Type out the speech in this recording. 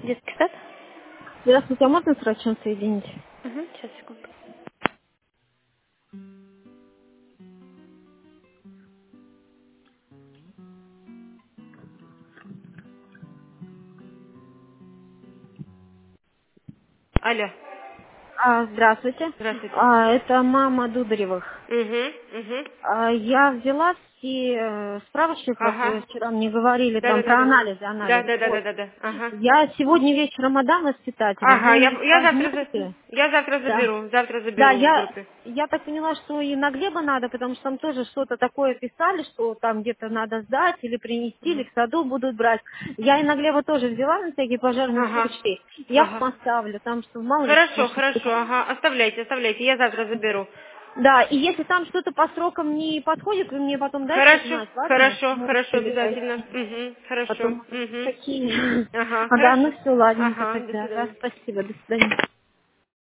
Детский сад? Здравствуйте, а можно с врачом соединить? Угу, сейчас, секунду. Алло, Здравствуйте. здравствуйте. Это мама Дударевых. Угу, угу. Я взяла все справочник, вот Ага. вы вчера мне говорили Да, да, там да, про да. анализы, Да, анализы. да, да, да, Вот. да, да. Ага. Я сегодня вечером отдам воспитателю. Ага, Вы я, их я завтра возьмете? я завтра Да. заберу. Завтра Да, заберу в я, группе. я так поняла, что и на Глеба надо, потому что там тоже что-то такое писали, что там где-то надо сдать или принести, или Мгм. в саду будут брать. Я и на Глеба тоже взяла на всякий пожарный Ага. случай. Я их Ага. поставлю, там что мало ли Хорошо, что. хорошо, ага. Оставляйте, оставляйте. Я завтра заберу. Да, и если там что-то по срокам не подходит, вы мне потом дайте Хорошо, знать, ладно? хорошо, хорошо, Можете ли обязательно. дайте. Угу, хорошо. Потом Угу. какие. Ага, Ага, хорошо. ну все, ладненько Ага, до тогда. Да, свидания. спасибо, до свидания.